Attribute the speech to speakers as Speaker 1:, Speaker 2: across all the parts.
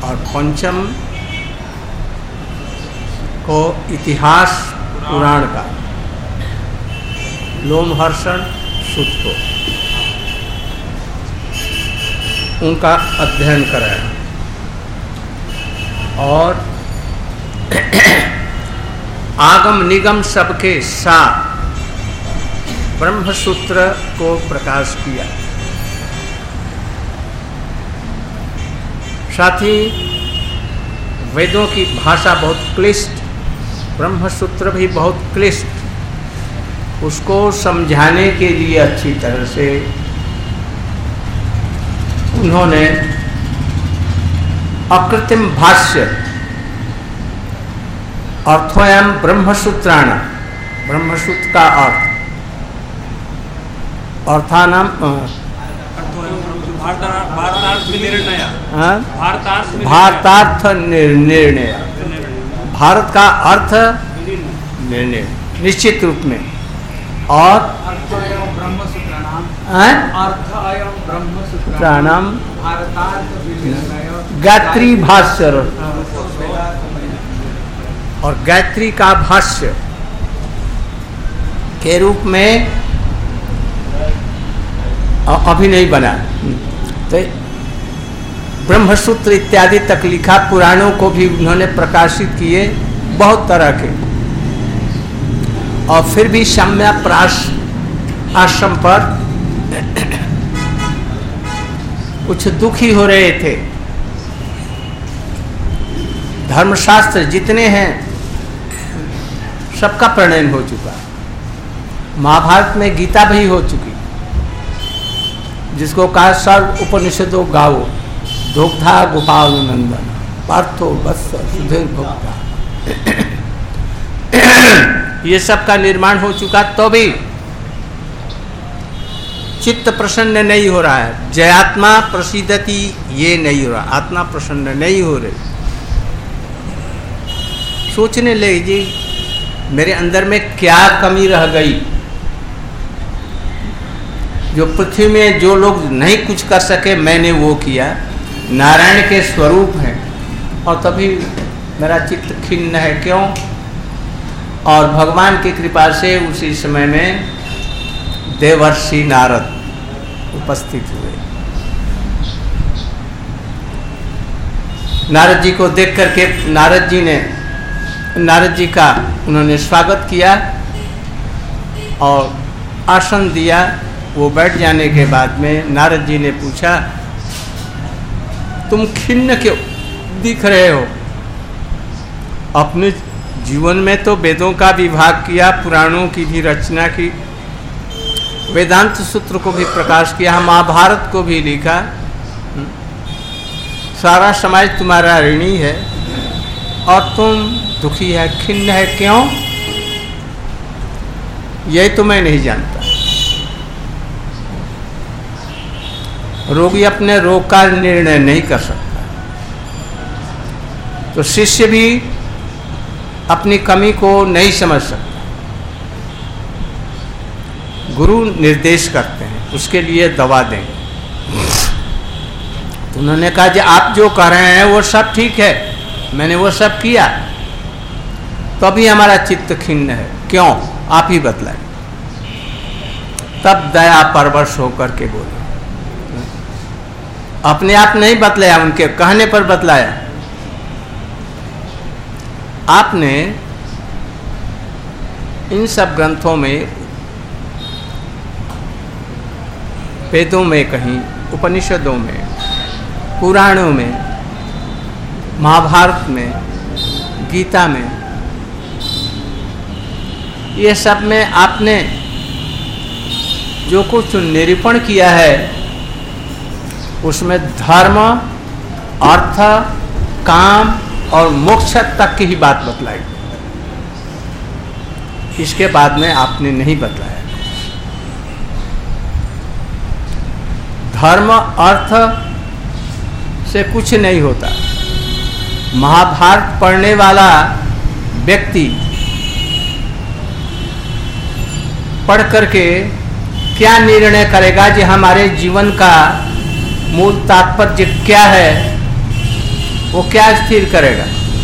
Speaker 1: और पंचम को इतिहास पुराण का, लोमहर्षण सूत को उनका अध्ययन कराया और आगम निगम सबके साथ ब्रह्मसूत्र को प्रकाश किया। साथ ही वेदों की भाषा बहुत क्लिष्ट, ब्रह्मसूत्र भी बहुत क्लिष्ट, उसको समझाने के लिए अच्छी तरह से उन्होंने अकृत्रिम भाष्य अर्थोयम ब्रह्मसूत्राण, ब्रह्मसूत्र का अर्थानाम भारतार्थ निर्णय, भारत का अर्थ निर्णय निश्चित रूप में, और ब्रह्मसूत्राणाम गायत्री भाष्य, और गायत्री का भाष्य के रूप में अभी नहीं बना। तो ब्रह्मसूत्र इत्यादि तक लिखा, पुराणों को भी उन्होंने प्रकाशित किए बहुत तरह के, और फिर भी सम्यक्प्राश आश्रम पर कुछ दुखी हो रहे थे। धर्मशास्त्र जितने हैं सबका प्रणयन हो चुका, महाभारत में गीता भी हो चुकी, जिसको कहा सर्व उपनिषदों गाओ, धोक्धा गोपाल नंदन पार्थो वत्स सुधीर भोक्ता, ये सब का निर्माण हो चुका, तो भी चित्त प्रसन्न नहीं हो रहा है। जयात्मा प्रसिद्धति ये नहीं हो रहा, आत्मा प्रसन्न नहीं हो रही। सोचने लगे मेरे अंदर में क्या कमी रह गई, जो पृथ्वी में जो लोग नहीं कुछ कर सके मैंने वो किया। नारायण के स्वरूप हैं और तभी मेरा चित्त खिन्न है, क्यों? और भगवान की कृपा से उसी समय में देवर्षि नारद उपस्थित हुए। नारद जी को देख करके नारद जी का उन्होंने स्वागत किया और आसन दिया। वो बैठ जाने के बाद में नारद जी ने पूछा, तुम खिन्न क्यों दिख रहे हो? अपने जीवन में तो वेदों का विभाग किया, पुराणों की भी रचना की, वेदांत सूत्र को भी प्रकाश किया, महाभारत को भी लिखा, सारा समाज तुम्हारा ऋणी है और तुम दुखी है, खिन्न है, क्यों? यही तो मैं नहीं जानता। रोगी अपने रोग का निर्णय नहीं कर सकता, तो शिष्य भी अपनी कमी को नहीं समझ सकता। गुरु निर्देश करते हैं, उसके लिए दवा देंगे। तो उन्होंने कहा कि आप जो कह रहे हैं वो सब ठीक है, मैंने वो सब किया, तो अभी हमारा चित्त खिन्न है, क्यों? आप ही बतलाए। तब दया परवश होकर के बोले, अपने आप नहीं बतलाया, उनके कहने पर बतलाया। आपने इन सब ग्रंथों में, वेदों में कहीं, उपनिषदों में, पुराणों में, महाभारत में, गीता में, ये सब में आपने जो कुछ निरूपण किया है उसमें धर्म, अर्थ, काम और मोक्ष तक की ही बात बतलाई। इसके बाद में आपने नहीं बतलाया। धर्म अर्थ से कुछ नहीं होता। महाभारत पढ़ने वाला व्यक्ति पढ़ करके क्या निर्णय करेगा कि हमारे जीवन का मूल तात्पर्य क्या है? वो क्या स्थिर करेगा?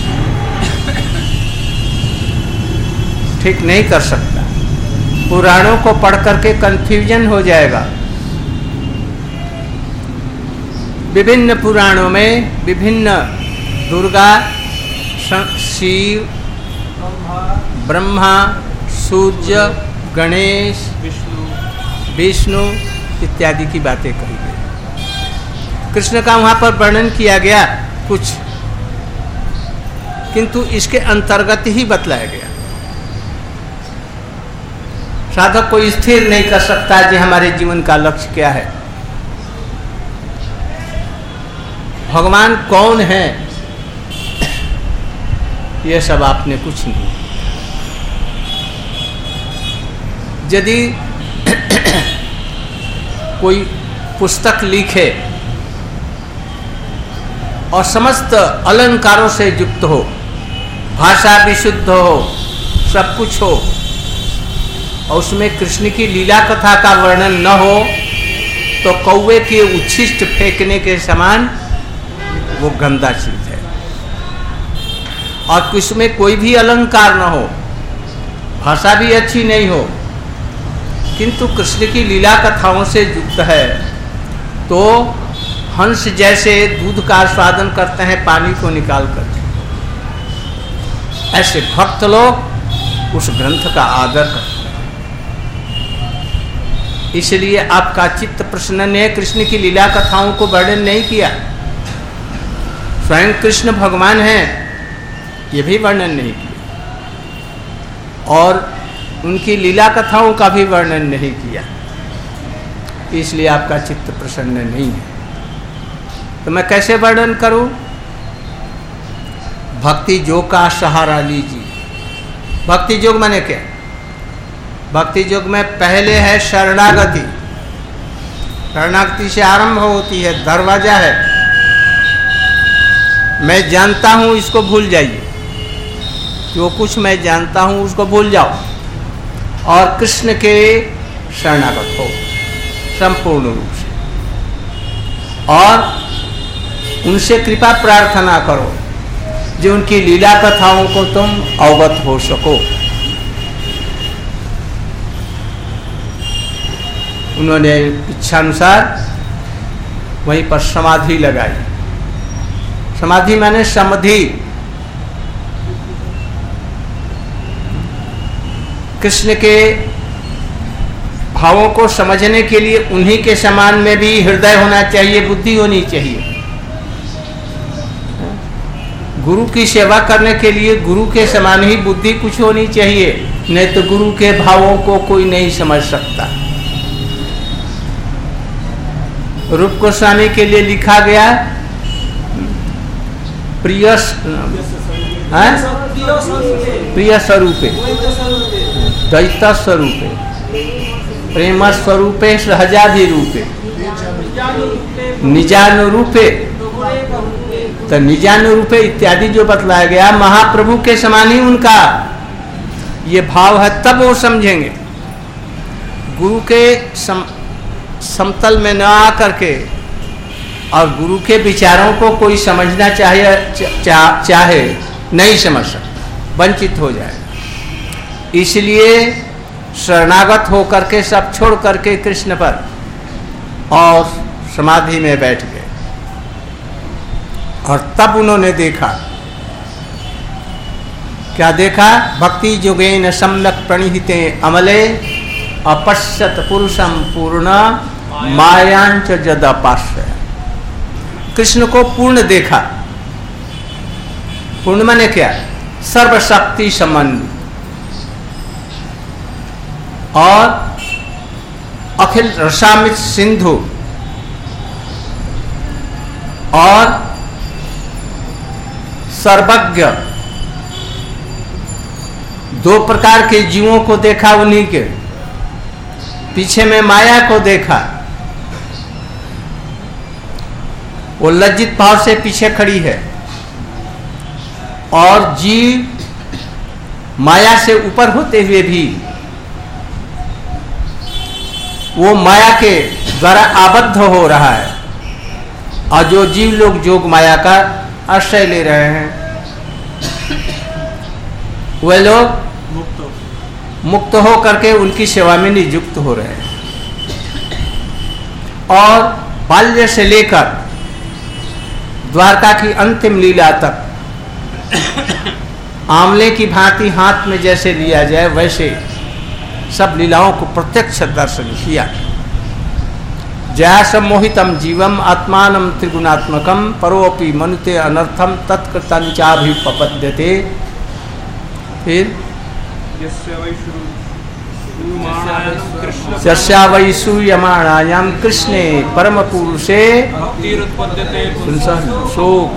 Speaker 1: ठीक नहीं कर सकता। पुराणों को पढ़ करके कंफ्यूजन हो जाएगा। विभिन्न पुराणों में विभिन्न दुर्गा, शिव, ब्रह्मा, सूर्य, गणेश, विष्णु इत्यादि की बातें कही गई। कृष्ण का वहां पर वर्णन किया गया कुछ, किंतु इसके अंतर्गत ही बतलाया गया। साधक कोई स्थिर नहीं कर सकता कि हमारे जीवन का लक्ष्य क्या है, भगवान कौन है, यह सब आपने कुछ नहीं। यदि कोई पुस्तक लिखे और समस्त अलंकारों से युक्त हो, भाषा विशुद्ध हो, सब कुछ हो, और उसमें कृष्ण की लीला कथा का वर्णन न हो, तो कौवे के उच्छिष्ट फेंकने के समान वो गंदा चीज है। और उसमें कोई भी अलंकार न हो, भाषा भी अच्छी नहीं हो, किंतु कृष्ण की लीला कथाओं से युक्त है, तो हंस जैसे दूध का आस्वादन करते हैं पानी को निकाल कर, ऐसे भक्त लोग उस ग्रंथ का आदर करते हैं। इसलिए आपका चित्त प्रसन्न ने कृष्ण की लीला कथाओं को वर्णन नहीं किया। स्वयं कृष्ण भगवान हैं, ये भी वर्णन नहीं किया, और उनकी लीला कथाओं का भी वर्णन नहीं किया। इसलिए आपका चित्त प्रसन्न नहीं है। तो मैं कैसे वर्णन करूं? भक्ति योग का सहारा लीजिए। भक्ति योग माने क्या? भक्ति योग में पहले है शरणागति। शरणागति से आरंभ होती है, दरवाजा है। मैं जानता हूं, इसको भूल जाइए। जो कुछ मैं जानता हूं उसको भूल जाओ और कृष्ण के शरणागत हो संपूर्ण रूप से, और उनसे कृपा प्रार्थना करो जो उनकी लीला कथाओं को तुम अवगत हो सको। उन्होंने इच्छानुसार वहीं पर समाधि लगाई। समाधि माने समाधि। कृष्ण के भावों को समझने के लिए उन्हीं के समान में भी हृदय होना चाहिए, बुद्धि होनी चाहिए। गुरु की सेवा करने के लिए गुरु के समान ही बुद्धि कुछ होनी चाहिए, नहीं तो गुरु के भावों को कोई नहीं समझ सकता। रूप गोस्वामी के लिए लिखा गया प्रिय स्वरूपे द्वैत स्वरूपे प्रेम स्वरूपे सहजाधिरूपे निजानुरूपे, तो निजानुरूपे इत्यादि जो बतलाया गया, महाप्रभु के समान ही उनका ये भाव है, तब वो समझेंगे। गुरु के समतल में न आकर के और गुरु के विचारों को कोई समझना चाहे नहीं समझ सकता, वंचित हो जाएगा। इसलिए शरणागत होकर के सब छोड़ करके कृष्ण पर और समाधि में बैठ गए। और तब उन्होंने देखा, क्या देखा? भक्ति जोगेन सम्यक प्रणिहिते अमले अपश्यत पुरुषम पूर्ण मायांच जदपाश्रय। कृष्ण को पूर्ण देखा। पूर्ण माने क्या? सर्वशक्ति संबंधी और अखिल रसामित सिंधु और सर्वज्ञ, दो प्रकार के जीवों को देखा। उन्हीं के पीछे में माया को देखा, वो लज्जित भाव से पीछे खड़ी है, और जीव माया से ऊपर होते हुए भी वो माया के द्वारा आबद्ध हो रहा है। और जो जीव लोग जोग माया का आश्रय ले रहे हैं, वे लोग मुक्त हो करके उनकी सेवा में नियुक्त हो रहे हैं। और बाल्य से लेकर द्वारका की अंतिम लीला तक आंवले की भांति हाथ में जैसे लिया जाए वैसे सब लीलाओं को प्रत्यक्ष दर्शन किया। जया सम्मोहितम जीवम आत्मानम त्रिगुणात्मकम परोपि मनुते अनर्थम तत्कृतंचाभिपपद्यते। फिर यस्यावैसूयमाणायां कृष्णे परम पुरुषे शोक,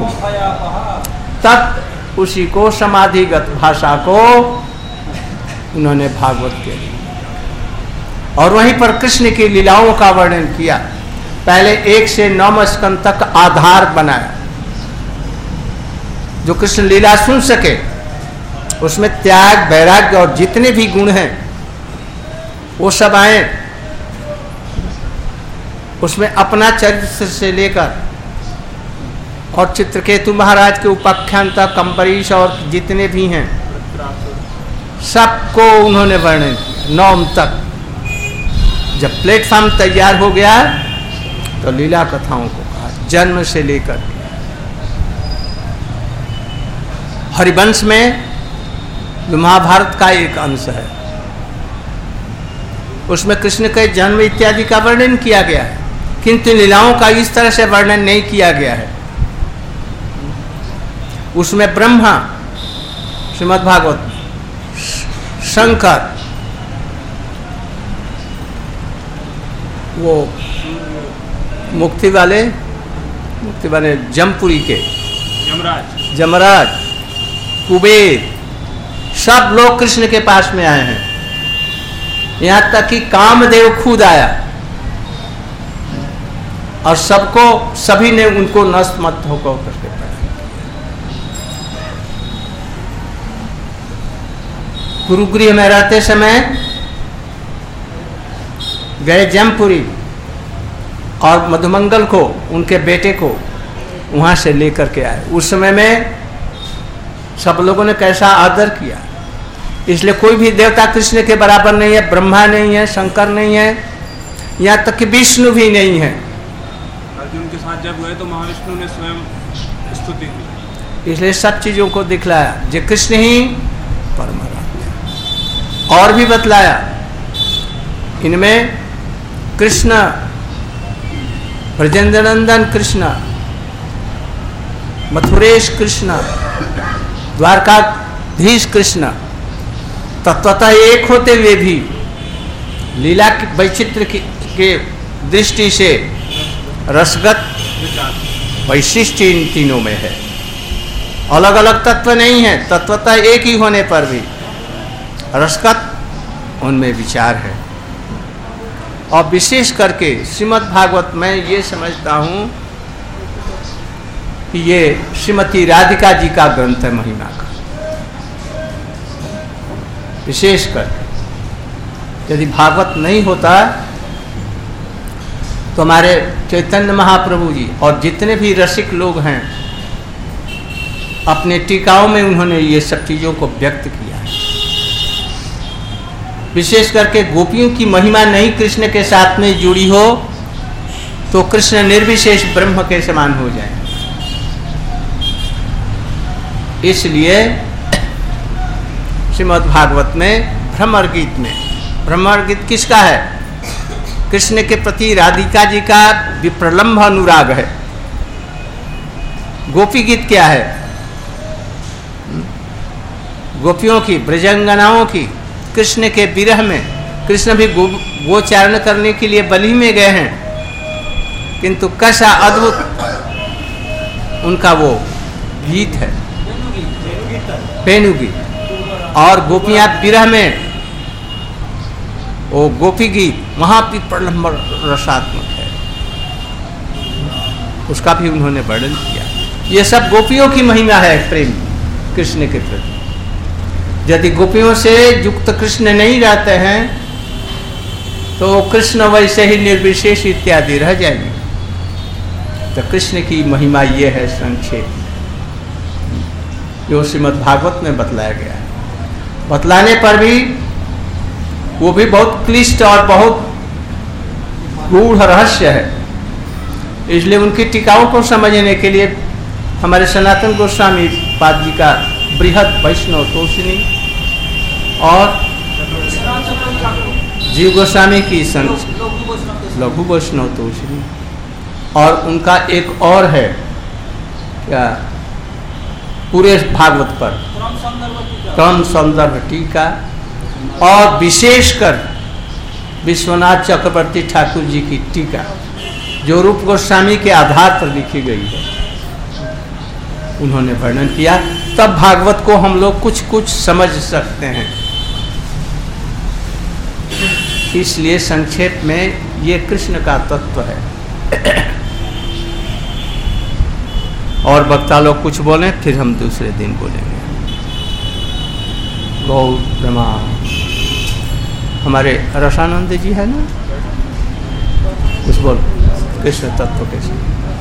Speaker 1: तब उसी को समाधिगत भाषा को उन्होंने भागवत के लिए, और वहीं पर कृष्ण की लीलाओं का वर्णन किया। पहले 1 से 9 स्कंद तक आधार बनाया, जो कृष्ण लीला सुन सके, उसमें त्याग वैराग्य और जितने भी गुण हैं वो सब आए। उसमें अपना चरित्र से लेकर और चित्रकेतु महाराज के उपाख्यान तक अम्बरीश और जितने भी हैं सबको उन्होंने वर्णन किया 9 तक। जब प्लेटफॉर्म तैयार हो गया तो लीला कथाओं को कहा, जन्म से लेकर। हरिवंश में जो महाभारत का एक अंश है, उसमें कृष्ण के जन्म इत्यादि का वर्णन किया गया है, किंतु लीलाओं का इस तरह से वर्णन नहीं किया गया है। उसमें ब्रह्मा श्रीमद् भागवत में, शंकर वो मुक्ति वाले जमपुरी के जमराज कुबेर, सब लोग कृष्ण के पास में आए हैं। यहां तक कि कामदेव खुद आया और सभी ने उनको नतमस्तक होकर करके प्रणाम किया। गुरुगृह में रहते समय गए जमपुरी और मधुमंगल को, उनके बेटे को वहां से लेकर के आए। उस समय में सब लोगों ने कैसा आदर किया, इसलिए कोई भी देवता कृष्ण के बराबर नहीं है। ब्रह्मा नहीं है, शंकर नहीं है, यहाँ तक कि विष्णु भी नहीं है।
Speaker 2: अर्जुन के साथ जब गए तो महाविष्णु ने स्वयं स्तुति की,
Speaker 1: इसलिए सब चीजों को दिखलाया जे कृष्ण ही परमात्मा। और भी बतलाया, इनमें कृष्ण ब्रजेंद्रनंदन कृष्ण, मथुरेश कृष्ण, द्वारकाधीश कृष्ण तत्वतः एक होते हुए भी लीला की वैचित्र के दृष्टि से रसगत वैशिष्ट इन तीनों में है। अलग अलग तत्व नहीं है, तत्वतः एक ही होने पर भी रसगत उनमें विचार है। और विशेष करके श्रीमद् भागवत में ये समझता हूँ कि ये श्रीमती राधिका जी का ग्रंथ है महिमा का। विशेषकर यदि भागवत नहीं होता तो हमारे चैतन्य महाप्रभु जी और जितने भी रसिक लोग हैं अपने टीकाओं में उन्होंने ये सब चीज़ों को व्यक्त किया है। विशेष करके गोपियों की महिमा नहीं कृष्ण के साथ में जुड़ी हो तो कृष्ण निर्विशेष ब्रह्म के समान हो जाए। इसलिए श्रीमद् भागवत में भ्रमर गीत किसका है? कृष्ण के प्रति राधिका जी का विप्रलंब अनुराग है। गोपी गीत क्या है? गोपियों की, ब्रजंगनाओं की, कृष्ण के विरह में कृष्ण भी गोचारण करने के लिए बलि में गए हैं, किंतु कैसा अद्भुत उनका वो गीत है, पेनु गीत। और गोपियां विरह में वो गोपी गीत वहां भी प्रलंब रसात्मक है, उसका भी उन्होंने वर्णन किया। ये सब गोपियों की महिमा है प्रेम कृष्ण के प्रति। यदि गोपियों से युक्त कृष्ण नहीं रहते हैं तो कृष्ण वैसे ही निर्विशेष इत्यादि रह जाएंगे। तो कृष्ण की महिमा ये है संक्षेप। जो श्रीमद् भागवत में बतलाया गया है। बतलाने पर भी वो भी बहुत क्लिष्ट और बहुत गूढ़ रहस्य है, इसलिए उनकी टीकाओं को समझने के लिए हमारे सनातन गोस्वामी पाद जी का बृहद वैष्णव तोषिणी और जीव गोस्वामी की लघु वैष्णव तोषिणी, और उनका एक और है क्या पूरे भागवत पर क्रम संदर्भ टीका, और विशेषकर विश्वनाथ चक्रवर्ती ठाकुर जी की टीका जो रूप गोस्वामी के आधार पर लिखी गई है, उन्होंने वर्णन किया। तब भागवत को हम लोग कुछ कुछ समझ सकते हैं। इसलिए संक्षेप में ये कृष्ण का तत्व है। और वक्ता लोग कुछ बोलें, फिर हम दूसरे दिन बोलेंगे। गौ ब्रह्मा हमारे रसानंद जी है ना, कुछ बोल कृष्ण तत्व कैसे।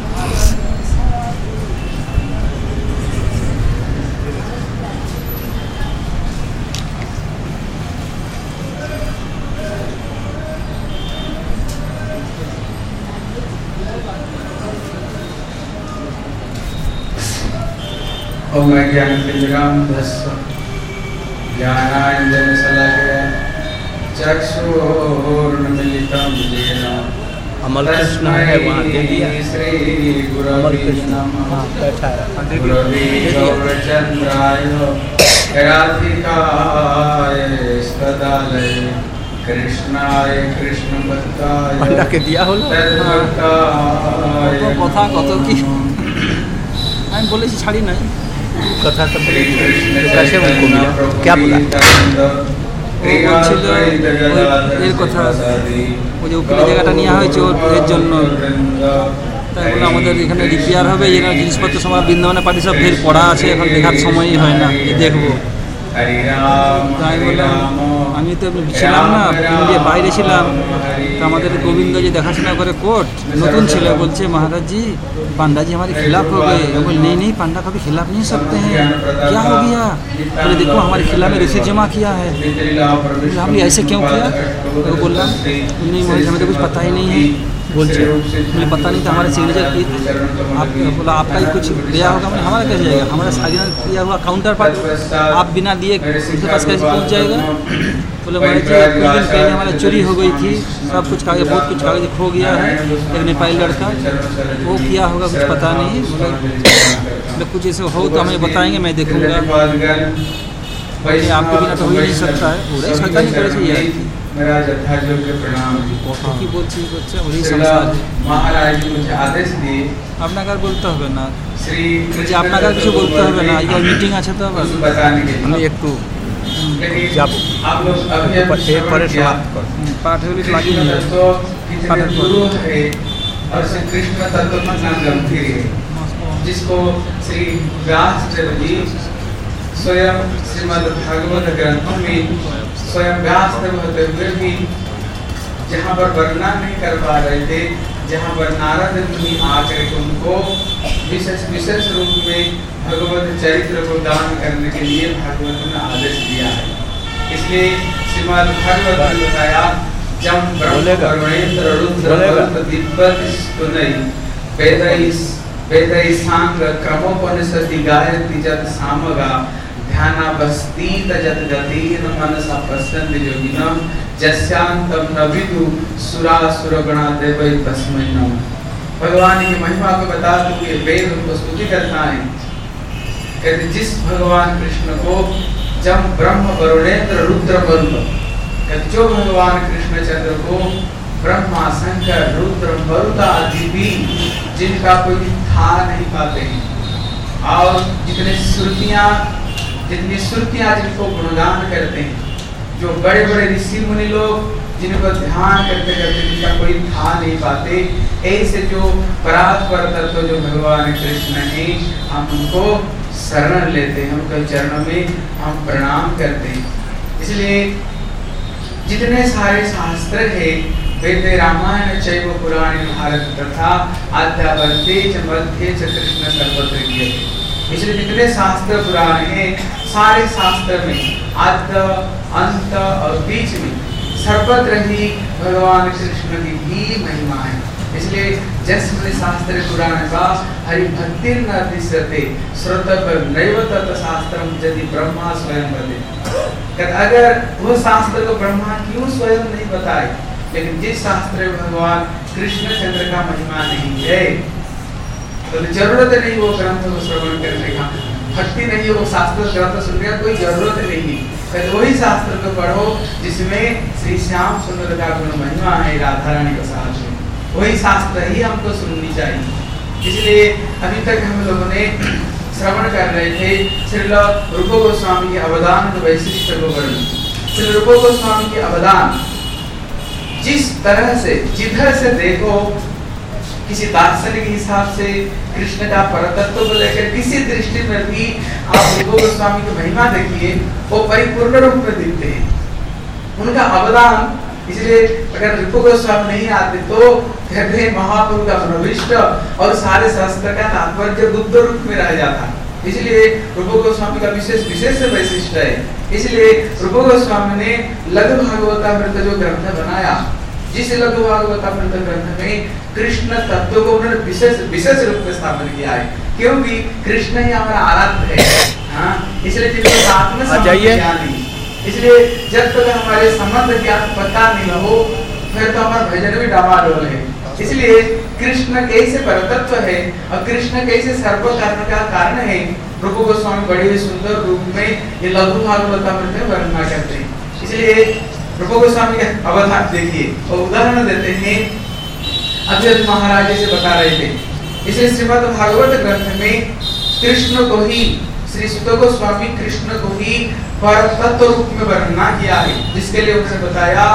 Speaker 3: ओम ज्ञानांजनशलाकया चक्षुरुन्मीलितं येन
Speaker 1: अमल कृष्ण है वहाँ दे दिया। अमल कृष्ण बैठा है।
Speaker 3: गुरुवे गौरचंद्राय राधिकाय सदालय कृष्णाय कृष्णभक्ताय
Speaker 1: पंडा के दिया हो
Speaker 4: कथा कत की আমি বলেছি ছাড়ি নাই
Speaker 1: कथा तो कैसे उनको मिला, क्या बोला?
Speaker 4: বলছিল এর কথা, ওই যে উকিলের জায়গাটা নেওয়া হয়েছে এর জন্য, তাই বলে আমাদের এখানে রিপেয়ার হবে, এরা জিনিসপত্র সব বৃন্দাবনে পার্টি সব ফের পড়া আছে, এখন দেখার সময়ই হয় না, দেখবো। তাই বললাম আমি তো ছিলাম না, ইন্ডিয়া বাইরে ছিলাম, তো আমাদের गोविंद जी देखाशुना करे कोर्ट नतून छिले, बोलছে महाराज जी पांडा जी हमारे खिलाफ हो गए। हम बोले नहीं नहीं, पांडा कभी खिलाफ नहीं सकते हैं, क्या हो गया? बोले देखो हमारे खिलाफ में रसीद जमा किया है। हमने ऐसे क्यों किया? तो बोला नहीं महाराज हमें तो कुछ पता ही नहीं है। बोलते मुझे पता नहीं था, हमारे सिग्नेचर आप बोला आपका ही कुछ दिया होगा। मैंने हमारा कैसे जाएगा, हमारा साइन किया हुआ काउंटर पर आप बिना दिए उनके पास कैसे पहुंच जाएगा? बोले महाराज जी कुछ दिन पहले हमारा चोरी हो गई थी, सब कुछ कागज बहुत कुछ कागज खो गया है, एक नेपाली लड़का वो किया होगा, कुछ पता नहीं। बोले कुछ ऐसे हो तो हमें बताएंगे, मैं देखूँगा। आपको बिना तो हो ही नहीं सकता है, पूरा सकता नहीं करे चाहिए
Speaker 3: मेरा यथायोग्य प्रणाम।
Speaker 4: কি বলছি করছে ওই সংসার
Speaker 3: মহারাজ जी मुझे आदेश दिए
Speaker 4: আপনাকে আর বলতে হবে না,
Speaker 3: श्री
Speaker 4: যে আপনাকে আর কিছু বলতে হবে না, আজকাল মিটিং আছে তো আবার
Speaker 3: बताने के
Speaker 1: আমি
Speaker 3: लिए
Speaker 1: একটু
Speaker 3: लेकिन
Speaker 1: যাব
Speaker 3: आप लोग अभी
Speaker 1: परे समाप्त कर।
Speaker 4: পাঠ হলে লাগি
Speaker 3: कृष्ण
Speaker 4: নিয়ে
Speaker 3: तत्व कितने गुरु है और श्री कृष्ण तत्व कितना गंभीर है, जिसको श्री व्यासदेव जी स्वयं श्रीमद् भागवत ग्रंथों में स्वयं व्यासदेव होते हुए भी जहाँ पर वर्णन नहीं कर पा रहे थे, जहाँ पर नारद मुनि आकर के उनको विशेष रूप में भगवत चरित्र को दान करने के लिए भागवत ने आदेश दिया है। इसलिए श्रीमद् भागवत में बताया जम ब्रह्म वरुणेन्द्र रुद्र वरुण दिव्यत स्तुनई वेदै सांग क्रमोपनिषदि गायति जत सामगा ध्यानावस्थी तजत गतिन मनसा पश्यन्ति योगिनम जस्यांतम न विदु सुरासुरगणा देवै तस्मै नमः। भगवान की महिमा को बताते हुए वेद उनको स्तुति करता है, कहते जिस भगवान कृष्ण को जम ब्रह्म वरुणेन्द्र रुद्र वरुण, कहते जो भगवान कृष्णचंद्र को ब्रह्मा शंकर रुद्र वरुण आदि भी जिनका कोई था नहीं पाते हैं, और जितनी श्रुतियां जिनको गुणगान करते हैं, जो बड़े बड़े ऋषि मुनि लोग जिनको ध्यान करते करते जिनका कोई था नहीं पाते, ऐसे जो परात्पर तत्व जो भगवान कृष्ण हैं, हम उनको शरण लेते हैं, उनके चरणों में हम प्रणाम करते हैं। इसलिए जितने सारे शास्त्र है, वेद रामायण चैव पुराण भारत तथा आद्यावर्ते च मध्ये च कृष्ण सर्वत्र गीयते, इसलिए जितने शास्त्र पुराण हैं, सारे शास्त्र में आद्य, अंत और बीच में सर्वत्र ही भगवान कृष्ण की ही महिमा है। इसलिए जस्म शास्त्र पुराण का हरिभक्ति न तिष्ठते श्रोतव्य नैव तत् शास्त्रम यदि ब्रह्मा स्वयं वदे। अगर वो शास्त्र को ब्रह्मा क्यों स्वयं नहीं बताए, लेकिन जिस शास्त्र में भगवान कृष्णचंद्र का महिमा नहीं है तो जरूरत नहीं वो ग्रंथ को श्रवण करने का, भक्ति नहीं वो शास्त्र ग्रंथ सुनने का कोई जरूरत नहीं है। तो वही शास्त्र को पढ़ो जिसमें श्री श्याम सुंदर का गुण महिमा है, राधा रानी के साथ में, वही शास्त्र ही हमको सुननी चाहिए। इसलिए अभी तक हम लोगों ने श्रवण कर रहे थे श्रील रूप गोस्वामी के अवदान के वैशिष्ट को वर्णन। श्री रूप गोस्वामी के अवदान जिस तरह से जिधर से देखो, किसी दार्शनिक हिसाब से कृष्ण का परतत्व को लेकर किसी दृष्टि में भी आप रूप गोस्वामी की महिमा देखिए, वो परिपूर्ण रूप में दिखते हैं, उनका अवदान। इसलिए अगर रूप गोस्वामी नहीं आते तो कहते हैं महाप्रभु का प्रविष्ट और सारे शास्त्र का तात्पर्य बुद्ध रूप में रह जाता। इसलिए रूप गोस्वामी का विशेष वैशिष्ट है। इसलिए रूप गोस्वामी ने लघु भागवतामृत जो ग्रंथ बनाया, जिस लघु भागवतामृत ग्रंथ में कृष्ण तत्व को उन्होंने विशेष रूप में स्थापन किया है, क्योंकि कृष्ण ही हमारा आराध्य है। हाँ, इसलिए जिनको साथ में समझ, इसलिए जब तक हमारे संबंध ज्ञान पता नहीं हो फिर तो हमारा भजन भी डामाडोल है। इसलिए कृष्ण कैसे परतत्व है और कृष्ण कैसे सर्व कारण का कारण है, रूप गोस्वामी बड़े ही सुंदर रूप में ये लघु भागवतामृत में वर्णना करते हैं। इसलिए रूप गोस्वामी के अवधान देखिए और उदाहरण देते हैं। अभी महाराज से बता रहे थे, इसलिए श्रीमद् भागवत ग्रंथ में कृष्ण को ही, श्री सुत गोस्वामी कृष्ण को ही परतत्व रूप में वर्णना किया है, जिसके लिए उन्होंने बताया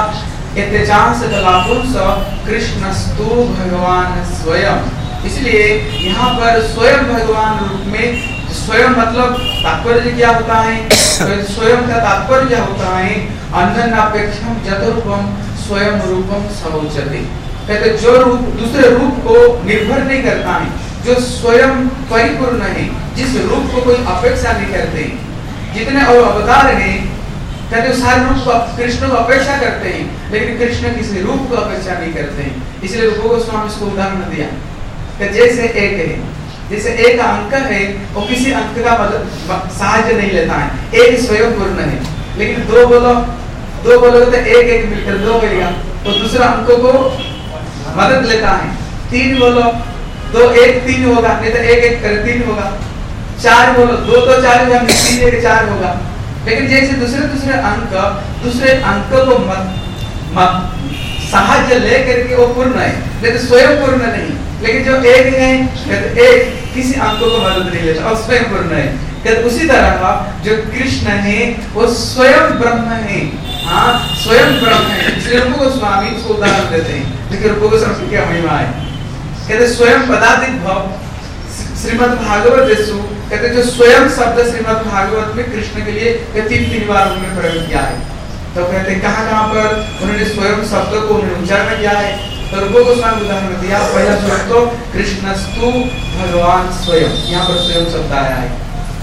Speaker 3: कृष्णस्तु भगवान स्वयं। इसलिए यहाँ पर स्वयं भगवान रूप में, स्वयं मतलब तात्पर्य क्या होता है, स्वयं का तात्पर्य क्या होता है, अन्यनापेक्षम जतरूपम स्वयं रूपम समुच्यते। कहते जो रूप दूसरे रूप को निर्भर नहीं करता है, जो स्वयं परिपूर्ण है, जिस रूप को कोई अपेक्षा नहीं करते। जितने और अवतार हैं कहते सारे रूप को कृष्ण को अपेक्षा करते हैं, लेकिन कृष्ण किसी रूप को अपेक्षा नहीं करते हैं। इसलिए रूप गोस्वामी इसको उदाहरण दिया कि जैसे एक है, जैसे एक अंक है वो किसी अंक का मदद साहाय्य नहीं लेता है, एक स्वयं पूर्ण है। लेकिन दो बोलो तो एक मिलकर दो मिलेगा तो दूसरा अंक को मदद लेता है। तीन बोलो दो एक तीन होगा, नहीं तो एक करे तीन होगा। चार बोलो दो तो चार होगा, तीन एक चार होगा। लेकिन जैसे दूसरे अंक को साहाय्य लेकर के वो पूर्ण है, लेकिन स्वयं पूर्ण नहीं। लेकिन जो एक है कहते एक किसी अंक को मदद नहीं लेता और स्वयं पूर्ण है। कहते उसी तरह जो कृष्ण है वो स्वयं ब्रह्म है। हाँ, स्वयं ब्रह्म है। इसलिए रूप गोस्वामी उसको उदाहरण देते हैं। लेकिन रूप गोस्वामी क्या महिमा है, कहते स्वयं पदातिक भव श्रीमद् भागवत जैसु, कहते जो स्वयं शब्द श्रीमद् भागवत में कृष्ण के लिए तीन बार उन्होंने प्रयोग किया है। तो कहते कहाँ पर उन्होंने स्वयं शब्द को उच्चारण किया है, तो रूप गोस्वामी उदाहरण दिया। पहला शब्द तो कृष्णस्तु भगवान स्वयं, यहाँ पर स्वयं शब्द आया है।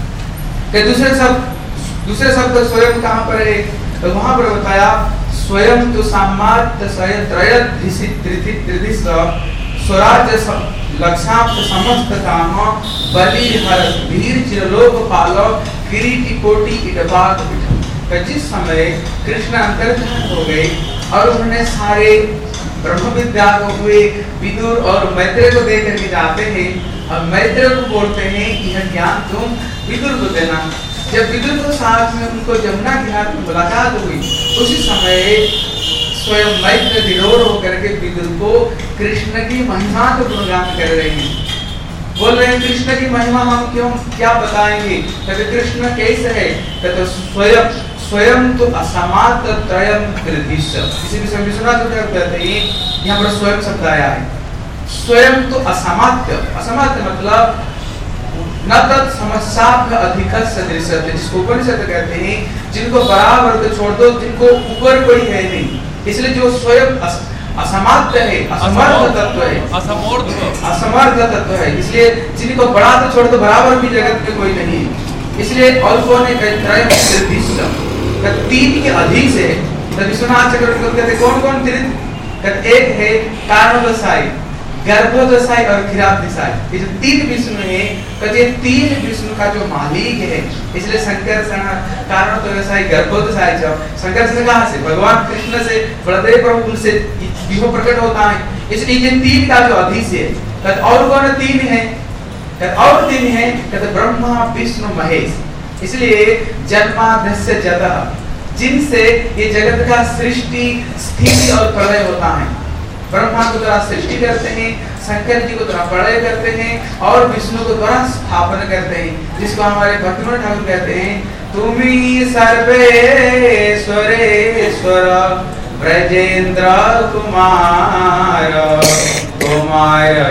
Speaker 3: दूसरे शब्द स्वयं कहाँ पर है, तो वहां पर बताया स्वयं तो सामार्थ स्वराज्य लक्षांत समस्त काम बलिहर वीर चिरलोकपाल किरीटी कोटि इडबाग विठल। जिस समय कृष्ण अंतर्धान हो गए और उन्होंने सारे ब्रह्म विद्या को हुए विदुर और मैत्रेय को दे करके जाते हैं और मैत्रेय को बोलते हैं कि यह ज्ञान तुम विदुर को देना। जब विदुर को साथ में उनको यमुना किनारे में मुलाकात हुई, उसी समय स्वयं मैत्रेय विरोध होकर के विदुर को कृष्ण की महिमा को गुणगान कर रहे हैं, बोल रहे हैं कृष्ण की महिमा हम क्या बताएंगे। कहते कृष्ण कैसे है, कहते स्वयं तो असमात त्रयम कृधिश्च। इसी विषय में सुना तो क्या कहते हैं, यहाँ पर स्वयं शब्द आया है। स्वयं तो असामात्य मतलब न तत् समस्याभ्य अधिक सदृश्यते, जिसको उपनिषद कहते हैं जिनको बराबर तो छोड़ दो, जिनको ऊपर कोई है नहीं। इसलिए जो स्वयं असमर्थ है, असमर्थ तत्व है, असमर्थ तत्व है। इसलिए जिनको बड़ा तो छोड़ दो, बराबर भी जगत में कोई नहीं है। इसलिए और कौन है? तीन के अधिक से विश्वनाथ चक्रवर्ती कहते कौन कौन तीर्थ? एक है कारणोदशाई, गर्भोदशाई और खिरातशाई। ये जो तीन विष्णु है, कहते तीन विष्णु का जो मालिक है। इसलिए शंकर कारणोदशाई गर्भोदशाई शंकर से कहां से? भगवान कृष्ण से, बलदेव प्रभु से विभो प्रकट होता है। इसलिए ये तीन का जो अधिश है। और कौन तीन है? और तीन है कहते ब्रह्मा विष्णु महेश। इसलिए जन्माद्यस्य जतः, जिनसे ये जगत का सृष्टि स्थिति और प्रलय होता है। ब्रह्मा को द्वारा सृष्टि करते हैं, शंकर जी को द्वारा प्रलय करते हैं और विष्णु को द्वारा स्थापना करते हैं। जिसको हमारे भक्तिविनोद ठाकुर कहते हैं, तुमी सर्वेश्वरेश्वर ब्रजेंद्र कुमार, कुमार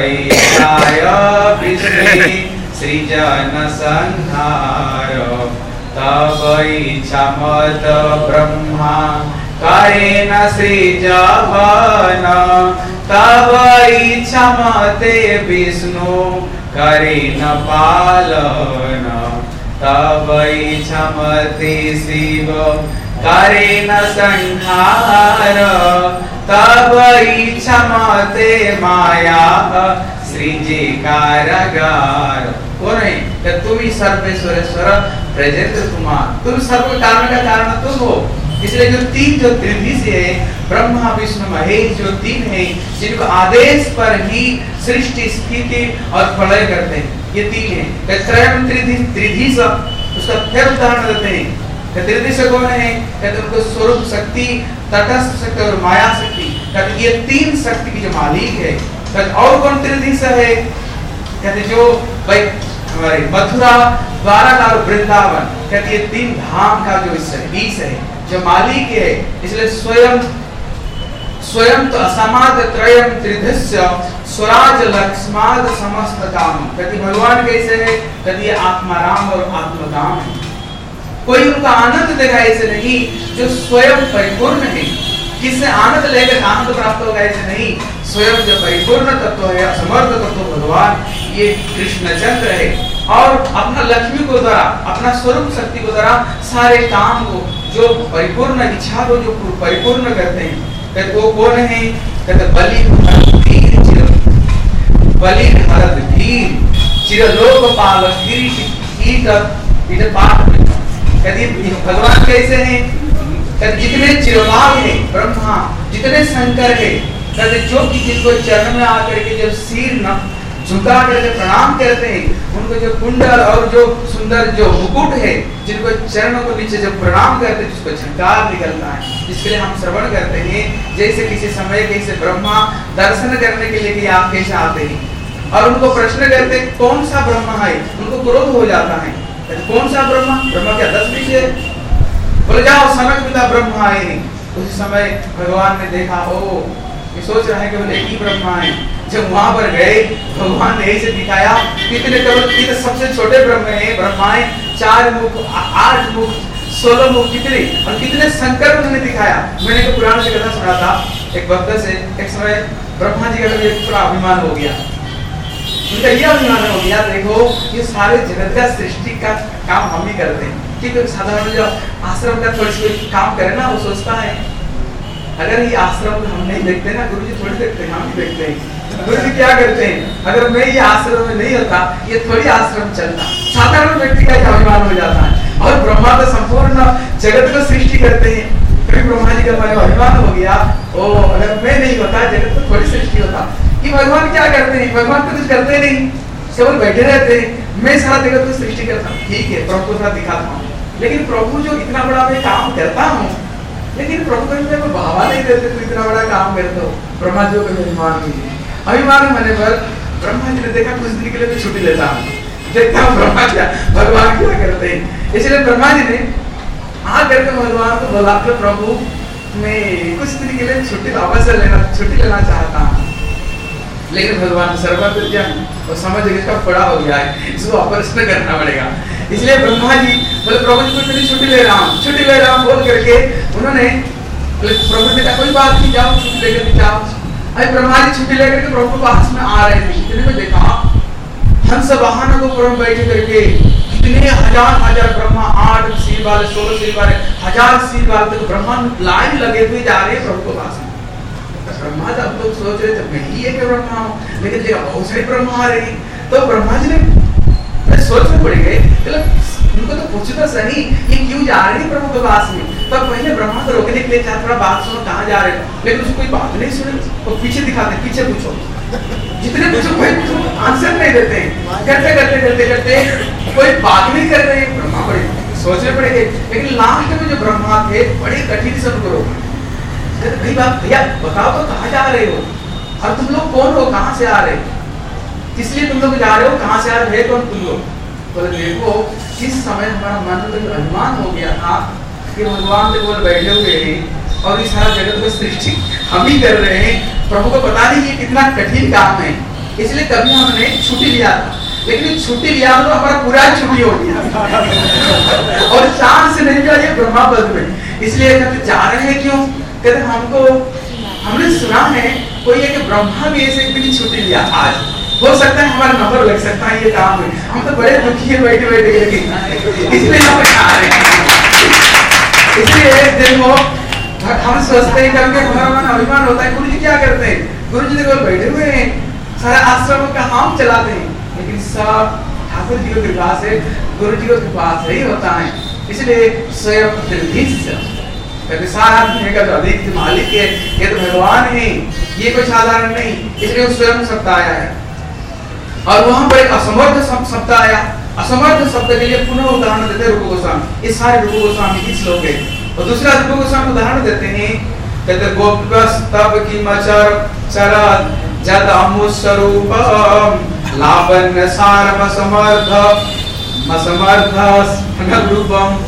Speaker 3: विष्णु सृजन संहार, तब इच्छामत ब्रह्मा करेण सृजन, तब इच्छामते विष्णु करेण पालन, तब इच्छामते शिव करेण संहार, तब इच्छामते माया सृजे कारागार। कौन है? तुम ही सर्वेश्वरेश्वर ब्रजेंद्र कुमार, तुम सर्व कारण का कारण तुम हो। इसलिए जो तीन जो त्रिदिश है, ब्रह्मा विष्णु महेश, जो तीन है जिनको आदेश पर ही सृष्टि स्थिति और प्रलय करते हैं, ये तीन है। त्रयम त्रिदिश, उसका फिर उदाहरण देते हैं। त्रिदिश कौन है? कहते उनको स्वरूप शक्ति, तटस्थ शक्ति और माया शक्ति। कहते ये तीन शक्ति की जो मालिक है। कहते और कौन त्रिदिश है? कहते जो भाई हमारे मथुरा, द्वारका और वृंदावन, कहते ये तीन धाम का जो ईश है, जो मालिक है। इसलिए स्वयं तो असमाद त्रयम त्रिदस्य स्वराज लक्ष्माद समस्त काम। कहते भगवान कैसे है? कहते ये आत्माराम और आत्मधाम है। कोई उनका आनंद देगा ऐसे नहीं, जो स्वयं परिपूर्ण है, किससे आनंद लेकर आनंद प्राप्त होगा ऐसे नहीं। स्वयं जो परिपूर्ण तत्व है, असमर्थ तत्व भगवान, ये कृष्णचंद्र है और अपना लक्ष्मी को द्वारा, अपना स्वरूप शक्ति को द्वारा सारे काम को, जो परिपूर्ण इच्छा को जो परिपूर्ण करते हैं। कहते वो कौन है? कहते बलि भरत धीर चिरलोकपाल कीट पाठ। कहते भगवान कैसे हैं? कहते जितने चिरपाल है ब्रह्मा, जितने शंकर है, कहते जो कि जिनको चरण में आकर के जब सिर न झुका करके प्रणाम करते हैं, उनको जो कुंडल और जो सुंदर जो मुकुट है, जिनको चरणों को नीचे जब प्रणाम करते हैं, जिसको झंकार निकलता है, जिसके लिए हम श्रवण करते हैं। जैसे किसी समय कैसे ब्रह्मा दर्शन करने के लिए आप कैसे आते हैं और उनको प्रश्न करते कौन सा ब्रह्मा है, उनको क्रोध हो जाता है। कौन सा ब्रह्मा? ब्रह्मा क्या 10 बीच है? बोले जाओ समय पिता ब्रह्मा आए नहीं। उस समय भगवान ने देखा, ओ ये सोच रहा है कि बोले एक ही ब्रह्मा है। जब वहां पर गए, भगवान ने ऐसे दिखाया कितने करोड़, कितने सबसे छोटे ब्रह्म है, ब्रह्माएं 4 मुख 8 मुख 16 मुख कितने, और कितने शंकर उन्होंने दिखाया। मैंने एक पुराण से कथा सुना था एक भक्त से। एक समय ब्रह्मा जी का कभी थोड़ा अभिमान हो गया, उनका यह अभिमान हो गया, देखो ये सारे जगत का सृष्टि का काम हम ही करते हैं। ठीक है, साधारण जो आश्रम का थोड़ी काम करे ना, वो सोचता है अगर ये आश्रम हम नहीं देखते ना, गुरु जी थोड़ी देखते हैं, हम ही देखते हैं। गुरु जी क्या करते हैं? अगर मैं ये आश्रम में नहीं होता, ये थोड़ी आश्रम चलता। साधारण व्यक्ति का अभिमान हो जाता है। और ब्रह्मा तो संपूर्ण जगत को सृष्टि करते हैं। फिर ब्रह्मा जी का अभिमान हो गया, ओ अगर मैं नहीं होता, जगत को थोड़ी सृष्टि होता। कि भगवान क्या करते हैं? भगवान तो कुछ करते नहीं, केवल बैठे रहते हैं। मैं सारा जगत को सृष्टि करता हूँ, ठीक है, प्रभु को साथ दिखाता हूँ। लेकिन प्रभु जो इतना बड़ा मैं काम करता हूँ, लेकिन प्रभु को भावा नहीं देते, तो इतना बड़ा काम करते हो। ब्रह्मा जी को अभिमान कीजिए। अभिमान होने पर ब्रह्मा जी ने देखा कुछ दिन के लिए मैं छुट्टी लेता हूँ, देखता हूँ ब्रह्मा क्या भगवान क्या करते हैं। इसलिए ब्रह्मा जी ने आकर के भगवान को बोला, प्रभु मैं कुछ दिन के लिए छुट्टी लेना चाहता हूँ। लेकिन भगवान सर्वज्ञानी और समझ इसका बड़ा हो गया है, इसको ऑपरेशन करना पड़ेगा। इसलिए ब्रह्मा जी बोले प्रभु जी कुछ छुट्टी ले रहा हूँ बोल करके उन्होंने प्रभु ने कहा कोई बात नहीं, जाओ छुट्टी लेकर के जाओ। अरे ब्रह्मा जी छुट्टी लेकर के प्रभु के पास में आ रहे थे, इतने में देखा हंस वाहन को प्रभु बैठे करके कितने हजार ब्रह्मा, 8 सिर वाले, 16 सिर वाले, 1000 सिर वाले तक ब्रह्मा लाइन लगे हुए जा रहे हैं प्रभु के पास में। ब्रह्मा जब लोग सोच रहे थे मैं ही एक ब्रह्मा हूँ, लेकिन देखा बहुत सारे ब्रह्मा आ रहे हैं, तो ब्रह्मा जी ने सोचने पड़ गए, उनको तो पूछो तो सही ये क्यों जा रहे हैं प्रभु के पास में। तब पहले ब्रह्मा को रोकने के लिए चाहे थोड़ा बात सुनो, कहाँ जा रहे हो, लेकिन उसको कोई बात नहीं सुने, वो पीछे दिखाते, पीछे पूछो, जितने पूछो कोई आंसर नहीं देते हैं, करते करते करते करते कोई बात नहीं कर रहे। ब्रह्मा बड़े सोचने पड़ेंगे, लेकिन लास्ट में जो ब्रह्मा थे बड़ी कठिन से उनको रोकना। भाई बात भैया बताओ तो कहाँ जा रहे हो, और तुम लोग कौन हो, कहाँ से आ रहे हो, किस लिए तुम लोग जा रहे हो, कहाँ से आ रहे हो, कौन तुम लोग। बोले देखो इस समय हमारा मन में अभिमान हो गया था कि भगवान से बोल बैठे हुए हैं और इस सारा जगत को सृष्टि हम ही कर रहे हैं, प्रभु को पता नहीं ये कितना कठिन काम है, इसलिए कभी हमने छुट्टी लिया था, लेकिन छुट्टी लिया तो हमारा पूरा छुट्टी हो गया और चांद से नहीं मिला ये ब्रह्मा पद में। इसलिए कहते जा रहे हैं क्यों, कहते हमने सुना है कोई एक ब्रह्मा भी ऐसे एक दिन छुट्टी लिया, आज हो सकता है हमारा नंबर लग सकता है ये काम में, हम तो बड़े दुखी है बैठे बैठे इसलिए हम आ रहे हैं। इसलिए देखो हम सोचते हैं करके हमारा मन अभिमान होता है। गुरु जी क्या करते हैं, गुरु जी देखो बैठे हुए हैं, सारा आश्रम का हम चलाते हैं, लेकिन सब ठाकुर जी की कृपा से, गुरु जी की कृपा से ही होता है। इसलिए स्वयं सारा दुनिया का जो अधिक मालिक है ये तो भगवान है, ये कोई साधारण नहीं, इसलिए वो स्वयं शब्द आया है। और वहां पर एक असमर्थ शब्द आया, असमर्थ शब्द के लिए पुनः उदाहरण देते हैं रूप गोस्वामी, इस सारे रूप गोस्वामी की श्लोक है। और दूसरा रूप गोस्वामी उदाहरण देते हैं, कहते गोपस्तव की मचर चरत जद अमु स्वरूपम लावण्य सारम समर्थ मसमर्थ रूपम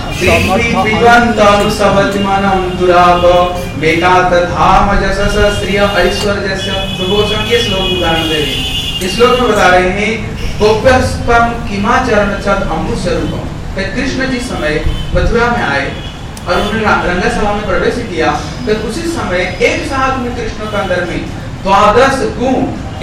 Speaker 3: पिबंतम सबतिमनम दुराप बेकात धाम जसस श्रिय ऐश्वर्यस्य। रूप गोस्वामी ये श्लोक उदाहरण दे रहे हैं। इस श्लोक में बता रहे हैं गोप्यस्तम किमाचरण चद अमु स्वरूपम। कृष्ण जी समय मथुरा में आए और उन्होंने रंगशाला में प्रवेश किया, तो उसी समय एक साथ में कृष्ण के अंदर में 12 गुण,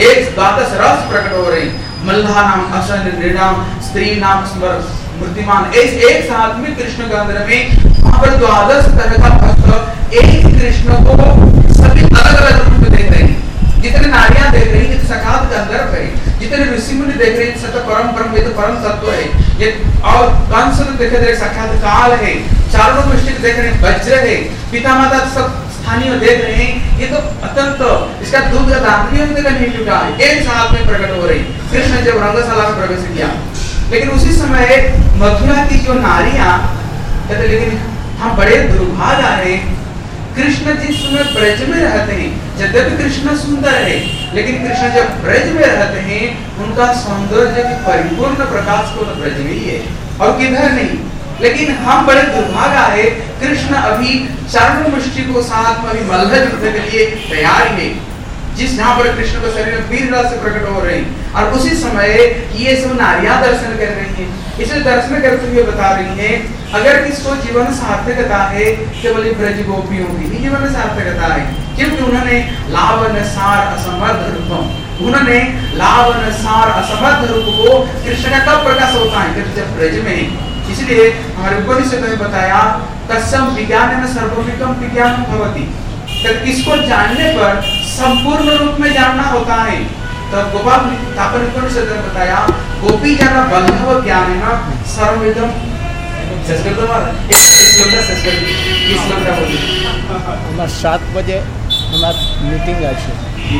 Speaker 3: 12 रस प्रकट हो रहे, मल्लाह नाम, असन, नृणाम, स्त्री नाम, मूर्तिमान, एक साथ में कृष्ण के अंदर में वहां पर 12 तरह का भक्त एक कृष्ण को सभी अलग अलग रूप में देख रहे हैं। जितने नारियां देख रही है साक्षात के अंदर है, जितने ऋषि मुनि देख रहे हैं सत्य परम ब्रह्म, ये तो परम तत्व है ये, और कंस देख रहे साक्षात काल है, चारों मुष्टिक देख रहे हैं वज्र है, पिता माता सब स्थानीय देख रहे हैं, ये तो अत्यंत इसका दूध का दांत भी अभी तक नहीं टूटा है, एक साथ में प्रकट हो रही। कृष्ण जब रंगशाला में प्रवेश किया, लेकिन उसी समय मथुरा की जो नारियां कहते लेकिन हम बड़े दुर्भाग्य है, कृष्ण जिस समय ब्रज में रहते हैं, यद्यपि कृष्ण सुंदर है, लेकिन कृष्ण जब ब्रज में रहते हैं उनका सौंदर्य की परिपूर्ण प्रकाश को ब्रज में ही है और किधर नहीं। लेकिन हम बड़े दुर्भाग्य है, कृष्ण अभी चारों मुष्टि को साथ में अभी मल्ल युद्ध के लिए तैयार है, जिस यहाँ पर कृष्ण को शरीर में वीर रस से प्रकट हो रही, और उसी समय ये सब नारियां दर्शन कर रही हैं। इसे दर्शन करते हुए बता रही हैं अगर किसको जीवन सार्थकता है केवल ब्रज गोपियों की ही जीवन सार्थकता है, क्योंकि उन्होंने लावण्य सार असमर्थ रूपम, उन्होंने लावण्य सार असमर्थ रूप को कृष्ण का कब प्रकाश होता है, जब ब्रज में। इसलिए हमारे उपनिषद में बताया तस्सम विज्ञान सर्वविकम विज्ञान भवति, इसको जानने पर संपूर्ण रूप में जानना होता है। तो गोपाल तापन उपनिषद ने बताया गोपी जन बल्लभ ज्ञानेन सर्वविदम। संस्कृत में इस श्लोक का संस्कृत इस श्लोक का बोलिए।
Speaker 1: हमारा 7 बजे हमारा मीटिंग है।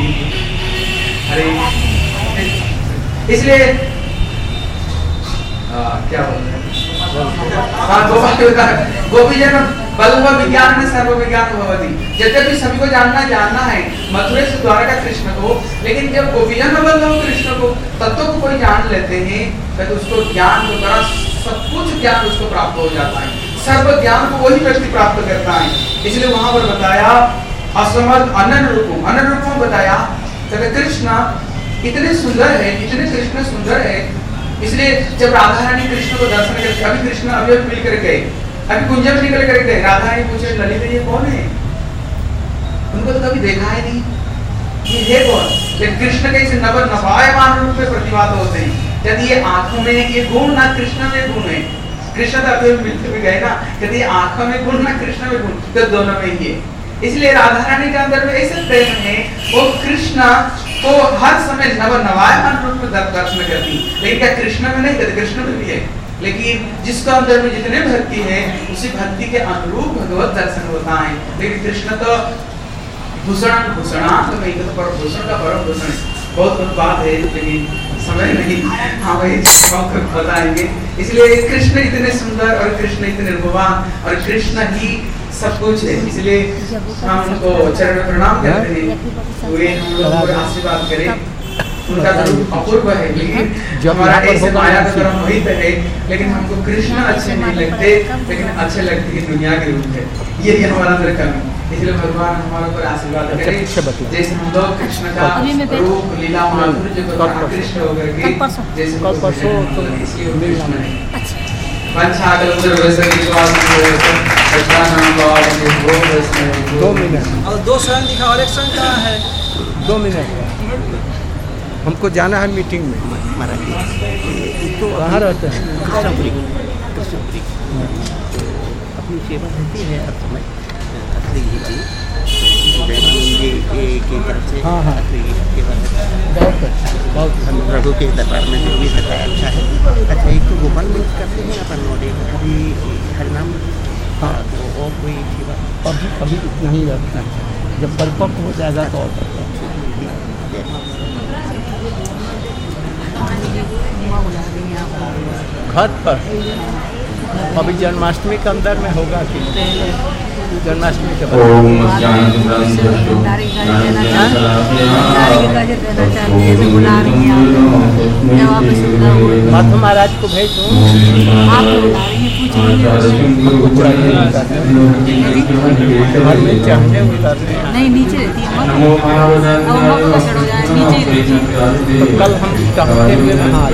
Speaker 3: अरे इसलिए क्या बोल रहे हैं, गोपी जन बल्लभ विज्ञान में सर्व विज्ञान भवति। यद्यपि सभी को जानना है मथुरा से द्वारका कृष्ण को, लेकिन जब गोपीजन बल्लभ कृष्ण को तत्व को कोई जान लेते हैं तो उसको ज्ञान के द्वारा सब कुछ ज्ञान उसको प्राप्त हो जाता है, सर्व ज्ञान को वही व्यक्ति प्राप्त करता है। इसलिए वहां पर बताया असमर्थ अनन्य रूपों बताया कृष्ण इतने सुंदर है, इतने कृष्ण सुंदर है। इसलिए जब राधा रानी कृष्ण को दर्शन करके, अभी कृष्ण अभी मिल कर गए, अभी कुंजम निकल कर गए, राधा रानी पूछे ललित ये कौन है, उनको तो कभी देखा ही नहीं, ये है कौन। लेकिन कृष्ण के इस नवायमान रूप में प्रतिभात होते हैं। यदि ये आंखों में ये गुण ना कृष्ण में गुण है, कृष्ण तो अभी मिलते भी गए ना, यदि आंखों में गुण ना कृष्ण में गुण, तो दोनों में ही है। इसलिए राधा रानी के अंदर में ऐसे प्रेम है, वो कृष्ण को हर समय नवायमान रूप में दर्शन करती, लेकिन क्या कृष्ण में नहीं करती, कृष्ण में भी है, लेकिन जिसका अंदर में जितने भक्ति है उसी भक्ति के अनुरूप भगवत दर्शन होता है। लेकिन कृष्ण तो भूषण भूषणांत में तो पर भूषण का परम भूषण बहुत बात है, लेकिन समय नहीं। हाँ भाई बताएंगे। इसलिए कृष्ण इतने सुंदर और कृष्ण इतने निर्भवान और कृष्ण ही सब कुछ है। इसलिए हम उनको चरण में प्रणाम करते हैं, वे हम लोगों को आशीर्वाद करें। उनका रूप अपूर्व है, लेकिन हमारा ऐसे माया का धर्म वही पे है, लेकिन हमको कृष्ण अच्छे नहीं लगते, लेकिन अच्छे लगते कि दुनिया के रूप है, ये हमारा अंदर कमी। इसलिए भगवान हमारे ऊपर आशीर्वाद करें, जैसे हम लोग कृष्ण का रूप लीला माधुर्य को कृष्ण होकर के जैसे
Speaker 1: दो मिनट
Speaker 4: और 2 शरण दिखा और 1 शरण कहाँ है?
Speaker 1: 2 मिनट हमको जाना है मीटिंग में। तो कहाँ रहते हैं?
Speaker 5: कृष्णपुरी अपनी सेवा रहती है हर समय अखरी जी की की तरफ से।
Speaker 1: हाँ हाँ
Speaker 5: अखरी सेवा
Speaker 1: बहुत
Speaker 5: रघु के दरबार में जो भी रहता है अच्छा है। अच्छा एक तो गोपाल मंच करते हैं अपन और एक हरिनाम।
Speaker 1: हाँ
Speaker 5: तो और कोई सेवा
Speaker 1: अभी इतना ही रहता है, जब परिपक्व हो जाएगा तो और करता है। घर पर अभी जन्माष्टमी के अंदर में होगा कि जन्माष्टमी के बाद माधव महाराज को भेज दूँ।
Speaker 6: नहीं नीचे रहती है,
Speaker 1: तो कल हम कहते हुए वहाँ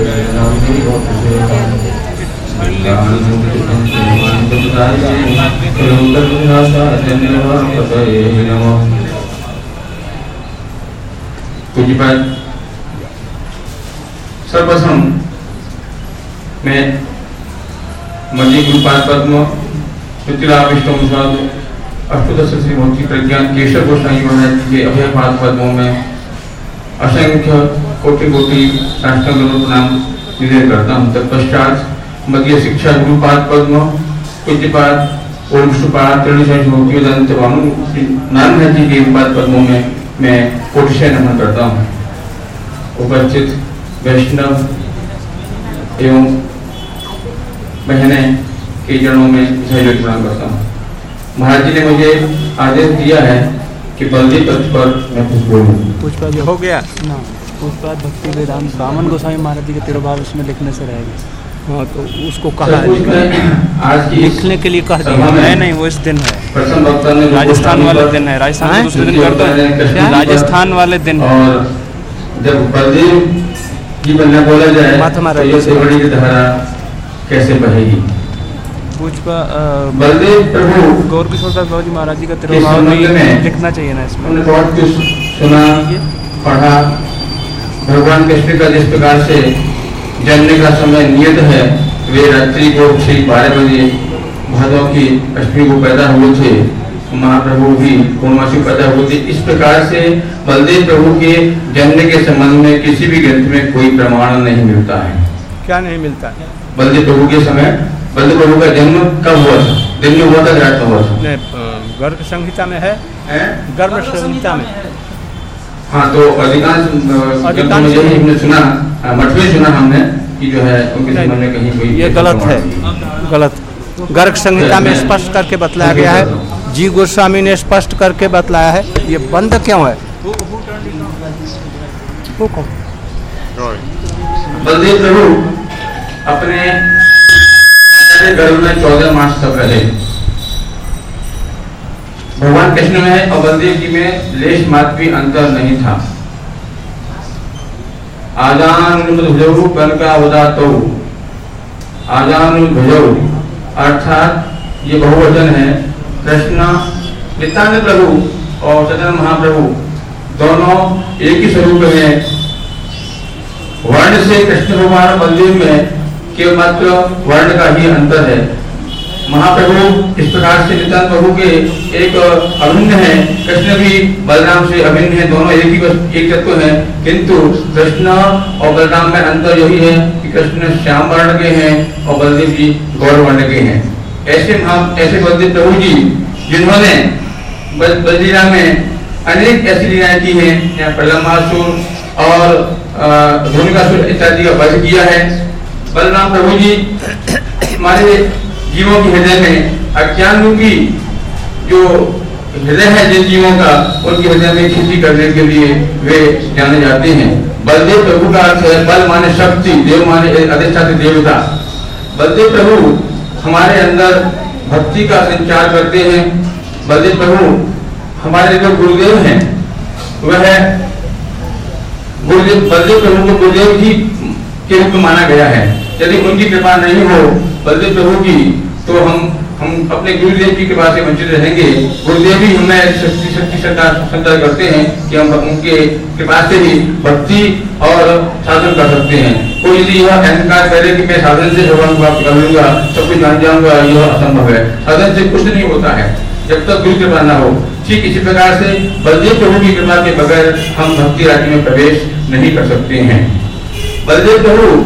Speaker 7: सर्वप्रथम मैं मध्य गुरुपाद पद्म श्रुतिलाभ विष्णु अष्टोदश श्री भक्ति प्रज्ञान केशव गोस्वामी महाराज जी के अभय पाद पद्मों में असंख्य कोटि कोटि साष्टांग प्रणाम निवेदन करता हूँ। तत्पश्चात मध्य शिक्षा गुरुपाद पद्म पूज्यपाद ओम विष्णुपाद त्रिणिशंत नारायण जी के पाद पद्मों में मैं कोटिशय नमन करता हूँ। उपस्थित वैष्णव एवं बहने के जनों में सहयोग प्रणाम करता हूँ। महाराज जी ने मुझे आदेश दिया है कि बलदेव पक्ष पर मैं कुछ बोलूँ।
Speaker 1: पुष्पा हो गया ना, पुष्पा भक्ति वेदांत बामन गोस्वामी महाराज जी के तिरुभाव उसमें लिखने से रहेगी। हाँ तो उसको कहा
Speaker 7: आज की
Speaker 1: लिखने के लिए कह दिया है। नहीं वो इस दिन है, राजस्थान वाले दिन है, राजस्थान दूसरे दिन कर दो, राजस्थान वाले दिन है।
Speaker 7: और जब बलदेव जी बनना बोला जाए तो ये बड़ी धारा कैसे बहेगी।
Speaker 1: पुष्पा
Speaker 7: बलदेव प्रभु
Speaker 1: गौर किशोर दास बाबू जी महाराज जी का तिरुभाव में लिखना चाहिए ना इसमें।
Speaker 7: हमने बहुत कुछ सुना पढ़ा। भगवान कृष्ण का जिस प्रकार से जन्मने का समय नियत है, वे रात्रि को 12 बजे भादों की अष्टमी को पैदा हुए थे, महाप्रभु भी पूर्णमासी पैदा हुए थे। इस प्रकार से बलदेव प्रभु के जन्मने के संबंध में किसी भी ग्रंथ में कोई प्रमाण नहीं मिलता है।
Speaker 1: क्या नहीं मिलता है?
Speaker 7: बलदेव प्रभु के समय बलदेव प्रभु का जन्म कब हुआ था? दिन में हुआ था, रात में हुआ था?
Speaker 1: गर्भ संहिता में है, गर्भ संहिता में।
Speaker 7: हाँ तो अधिकांश हमने सुना, मठ में सुना हमने कि जो है उनके संबंध में कहीं कोई
Speaker 1: ये गलत है, गलत। गर्ग संहिता में स्पष्ट करके बतलाया गया है, जी गोस्वामी ने स्पष्ट करके बतलाया है। ये बंद क्यों है?
Speaker 7: बलदेव प्रभु अपने गर्भ में 14 मास तक रहे। भगवान कृष्ण में और बलदेव जी में लेश मात्र भी अंतर नहीं था। आजानुभजौ कनकावदातौ, आजानुभजौ अर्थात ये बहुवचन है। कृष्ण नित्यानंद प्रभु और चैतन्य महाप्रभु दोनों एक ही स्वरूप में। वर्ण से कृष्ण भगवान और बलदेव में केवल मात्र वर्ण का ही अंतर है। महाप्रभु इस प्रकार से नित्यानंद प्रभु के एक अभिन्न है, कृष्ण भी बलराम से अभिन्न है, दोनों एक तत्व है। किंतु कृष्ण और बलराम में अंतर यही है कि कृष्ण श्याम वर्ण के हैं और बलदेव जी गौर वर्ण के हैं। ऐसे बलदेव प्रभु जी जिन्होंने बललीला में अनेक ऐसी लीलाएं की हैं, यहाँ प्रलंबासुर और धूमिकासुर इत्यादि का वध किया है। बलराम प्रभु जी हमारे जीवों के हृदय में अज्ञान रूपी जो हृदय है जिन जीवों का, उनके हृदय में खेती करने के लिए वे जाने जाते हैं। बलदेव प्रभु का अर्थ है बल माने शक्ति, देव माने अधिष्ठात्री देवता। बलदेव प्रभु हमारे अंदर भक्ति का संचार करते हैं। बलदेव प्रभु हमारे जो गुरुदेव हैं वह गुरुदेव, बलदेव प्रभु को गुरुदेव जी के रूप में माना गया है। यदि उनकी कृपा नहीं हो बलदेव प्रभु की तो हम अपने गुरुदेव की कृपा से वंचित रहेंगे। गुरुदेव भी हमें शक्ति संचार करते हैं कि हम उनके कृपा से ही भक्ति और साधन कर सकते हैं। कोई यदि यह अहंकार करे कि मैं साधन से भगवान को प्राप्त कर लूंगा, सब कुछ जान जाऊंगा, यह असंभव है। साधन से कुछ नहीं होता है जब तक गुरु कृपा न हो। ठीक इसी प्रकार से बलदेव प्रभु की कृपा के बगैर हम भक्ति राज्य में प्रवेश नहीं कर सकते हैं। बलदेव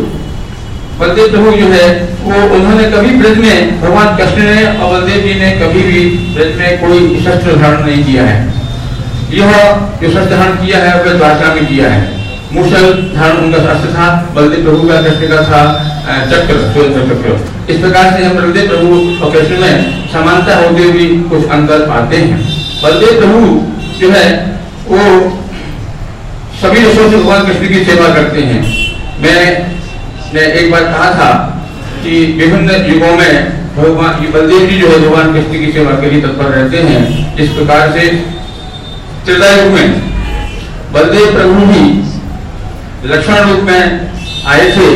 Speaker 7: प्रभु जो है वो उन्होंने कभी ब्रज में, भगवान कृष्ण ने और बलदेव जी ने कभी भी ब्रज में कोई शस्त्र धारण नहीं किया है। यह जो शस्त्र धारण किया है वह द्वारका में किया है। मूसल धारण उनका शस्त्र था, बलदेव प्रभु का कृष्ण का था चक्र। इस प्रकार से हम बलदेव प्रभु और कृष्ण में समानता होते हुए कुछ अंतर पाते हैं। बलदेव प्रभु जो है वो सभी रसों से भगवान कृष्ण की सेवा करते हैं। मैंने एक बार कहा था कि विभिन्न युगों में भगवान बलदेव जी जो है भगवान कृष्ण की सेवा के लिए तत्पर रहते हैं। इस प्रकार से त्रेता युग में बलदेव प्रभु भी लक्ष्मण रूप में आए थे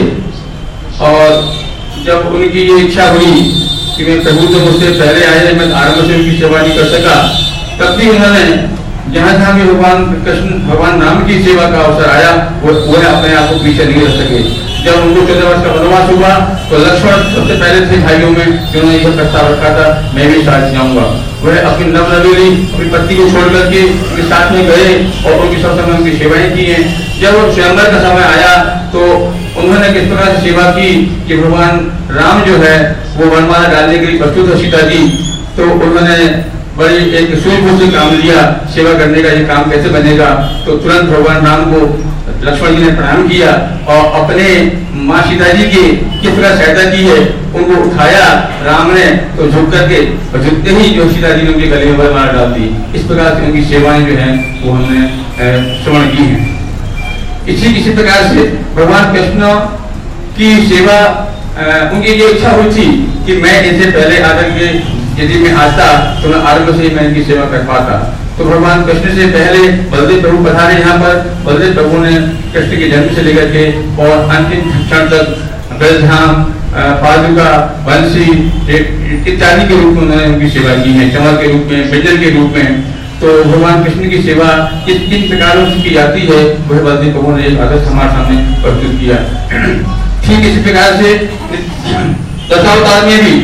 Speaker 7: और जब उनकी ये इच्छा हुई कि मैं प्रभु तो मुझसे पहले आए, मैं आरंभ से उनकी सेवा नहीं कर सका, तब भी उन्होंने जहां जहां भी भगवान कृष्ण भगवान राम की सेवा का अवसर आया वो अपने आप को पीछे नहीं रख सके। जब उनको 14 वर्ष का वनवास हुआ तो लक्ष्मण सबसे पहले थे भाइयों में जिन्होंने यह प्रस्ताव रखा था मैं भी साथ जाऊंगा। वह अपनी नवनवेली अपनी पत्नी को छोड़ करके उनके साथ में गए और उनकी सब समय उनकी सेवाएं की हैं। जब स्वयंवर का समय आया तो उन्होंने किस प्रकार से सेवा की कि भगवान राम जो है वो वनमाला डालने के लिए प्रस्तुत है सीता जी, तो उन्होंने बड़ी एक सूझबूझ से काम लिया सेवा करने का, ये काम कैसे बनेगा। तो तुरंत भगवान राम को लक्ष्मण जी ने प्रणाम किया और अपने माँ सीता जी की किस प्रकार सहायता की है उनको उठाया राम ने, तो झुक करके झुकते ही जो सीता जी ने उनके गले में वरमाला डाल दी। इस प्रकार से उनकी सेवाएं जो है वो हमने श्रवण की हैं। इसी प्रकार से भगवान कृष्ण की सेवा उनकी ये इच्छा हुई थी कि मैं इनसे पहले आकर के यदि मैं आता तो मैं आरंभ से ही मैं इनकी सेवा कर पाता। तो भगवान कृष्ण से पहले बलदेव प्रभु पधारे यहाँ पर। बलदेव प्रभु ने कृष्ण के जन्म से लेकर के और अंतिम क्षण तक ब्रजधाम, पादुका, बंसी इत्यादि के रूप में उन्होंने उनकी सेवा की है, चमर के रूप में, व्यंजन के रूप में। तो भगवान कृष्ण की सेवा किन प्रकारों से की जाती है वह बलदेव प्रभु ने एक आदर्श हमारे सामने प्रस्तुत किया। ठीक इसी प्रकार से दशावतार में भी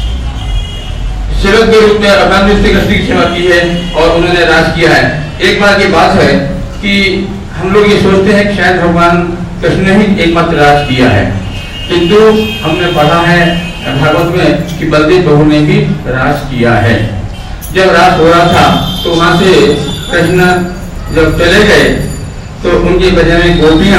Speaker 7: सेवक के रूप में अकाल रूप से कृष्ण की सेवा की है और उन्होंने राज किया है। एक बार की बात है कि हम लोग ये सोचते हैं कि शायद भगवान कृष्ण ने ही एकमात्र राज किया है, किंतु हमने पढ़ा है भागवत में कि बलदेव प्रभु ने भी राज किया है। जब राज हो रहा था तो वहां से कृष्ण जब चले गए तो उनके वजह में गोपियां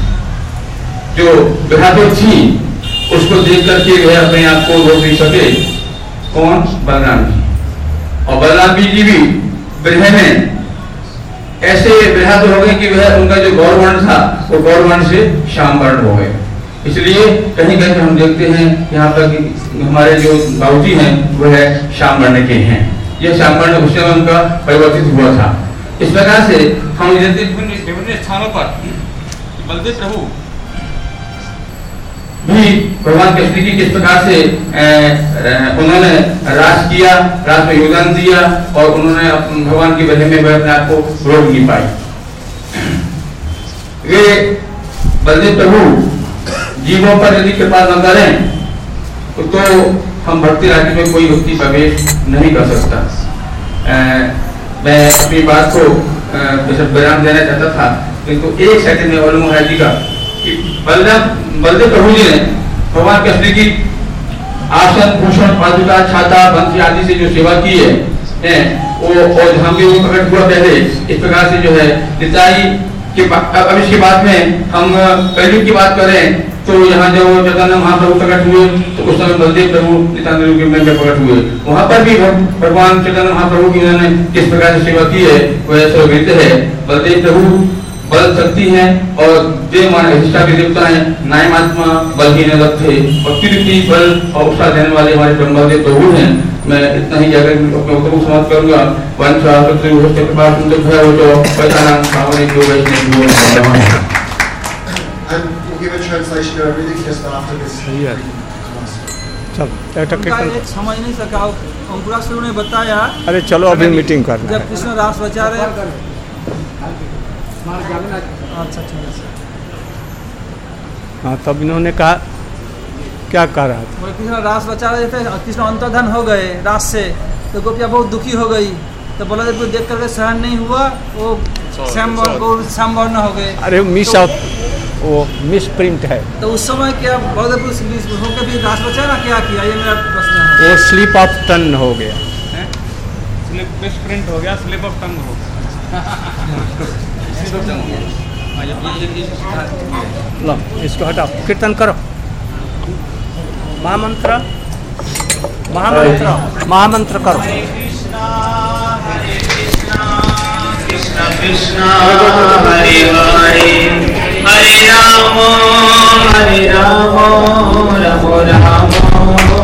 Speaker 7: जो विराधक थी उसको देख करके वह अपने आप को रोक नहीं सके। कौन? बलराम जी। और बलराम जी भी ब्रह में ऐसे विराध हो गए कि वह उनका जो गौर वर्ण था वो गौर वर्ण से श्याम वर्ण हो गए। इसलिए कहीं कहीं हम देखते हैं यहाँ पर हमारे जो बाबूजी हैं वह श्याम वर्ण के हैं। यह श्याम वर्ण उस समय उनका परिवर्तित हुआ था। इस प्रकार से हम विभिन्न स्थानों पर बलदेव प्रभु भी भगवान कृष्ण की किस प्रकार से उन्होंने रास किया, रास में योगदान दिया और उन्होंने भगवान की वजह में वह अपने आप को रोक नहीं पाई। वे बलदेव प्रभु जीवों पर यदि कृपा न करें तो हम भक्ति राज्य में कोई व्यक्ति प्रवेश नहीं कर सकता। मैं अपनी बात को बयान देना चाहता था, किंतु एक सेकंड में मालूम है जी का कि बलदेव प्रभु जी ने भगवान कृष्ण की आसन, भूषण, पादुका, छाता, बंसी आदि से जो सेवा की है वो और हम भी प्रकट हुआ पहले इस प्रकार से जो है निताई के। अब इसके बाद में हम पहले की बात करें तो यहाँ जब चैतन्य महाप्रभु प्रकट हुए तो उस समय बलदेव प्रभु नित्यानंद रूप में प्रकट हुए। वहां पर भी भगवान चैतन्य महाप्रभु की उन्होंने किस प्रकार से सेवा की है वह सर्वविदित है। बलदेव प्रभु बल शक्ति है और देव मान अधिष्ठा के देवता है, नायमात्मा बलहीन रथे और कीर्ति बल और उत्साह देने वाले हमारे ब्रह्मदेव प्रभु हैं। मैं इतना ही जाकर अपने उत्तर को समाप्त करूंगा। वंशा के पास उनके भय हो जो पैसा सामने जो वैष्णव
Speaker 8: give a translation of everything just after this.
Speaker 1: चल
Speaker 4: एक समझ नहीं सका। अंकुरासुर ने बताया,
Speaker 1: अरे चलो अभी मीटिंग करना
Speaker 4: जब कृष्ण रास रचा रहे। अच्छा ठीक है।
Speaker 1: हाँ, तब इन्होंने कहा क्या कह रहा था?
Speaker 4: कृष्ण रास रचा रहे थे, कृष्ण अंतर्धान हो गए रास से, तो गोपियाँ बहुत दुखी हो गई। तो बलदेव को देख करके सहन नहीं हुआ, वो श्यामवर्ण हो गए।
Speaker 1: अरे मिस वो मिस प्रिंट है।
Speaker 4: तो उस समय क्या बलदेव होकर भी रास रचा ना, क्या किया? ये मेरा प्रश्न है।
Speaker 1: वो स्लिप ऑफ टंग हो गया,
Speaker 2: मिस प्रिंट हो गया, स्लिप ऑफ टंग हो
Speaker 1: लो इसको हटाओ, कीर्तन करो। महामंत्र महामंत्र महामंत्र करो।
Speaker 9: कृष्ण कृष्ण हरे हरे हरे राम राम राम